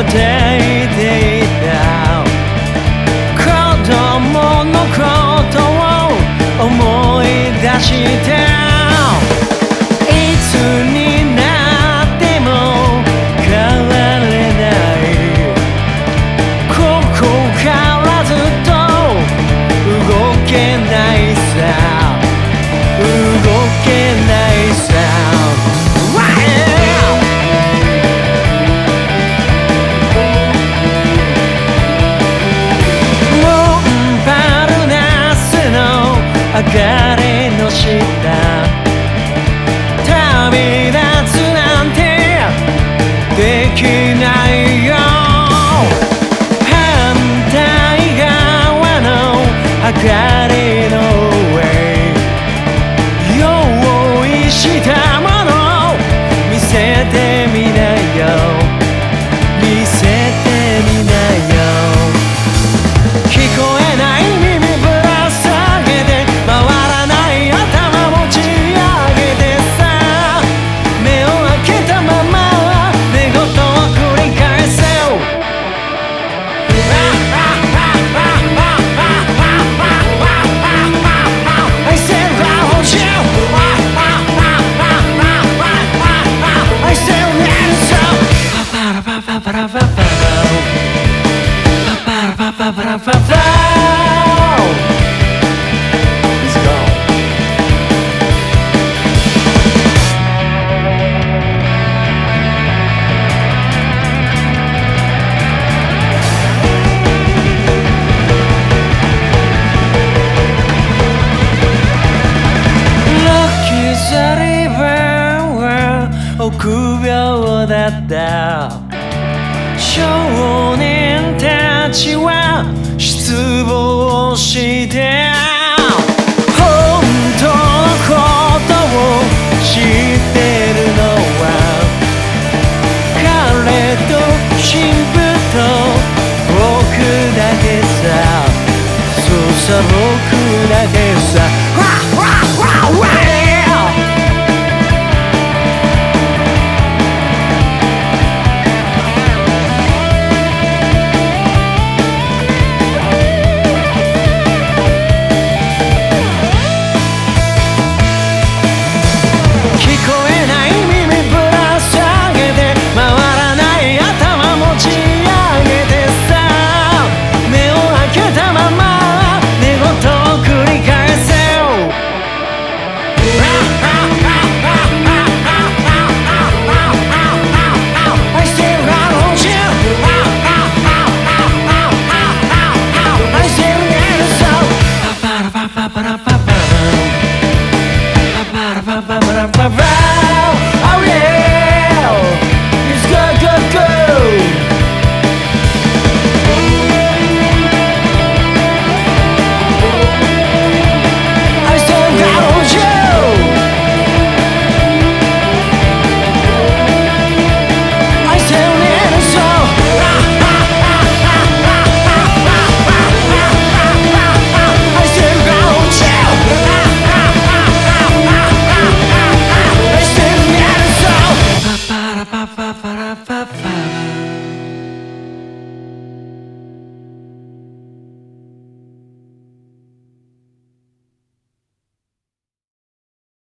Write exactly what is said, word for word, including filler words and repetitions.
ていていた子供のことを思い出していつになっても変われないここからずっと動けないさ動けないさ明かりの下旅立つなんてできないよ反対側の明かりの上用意したもの見せてみなよ見せてみなよ聞こえない耳ぶら下げて回らない頭持ち上げてさ目を開けたまま寝言を繰り返せI said I want you I said let it go pa pa pa pa pa pa pa pa pa pa pa臆病だった少年たちは失望して本当のことを知ってるのは彼と神父と僕だけさそうさ僕だけさBa ba ba ba ba ba ba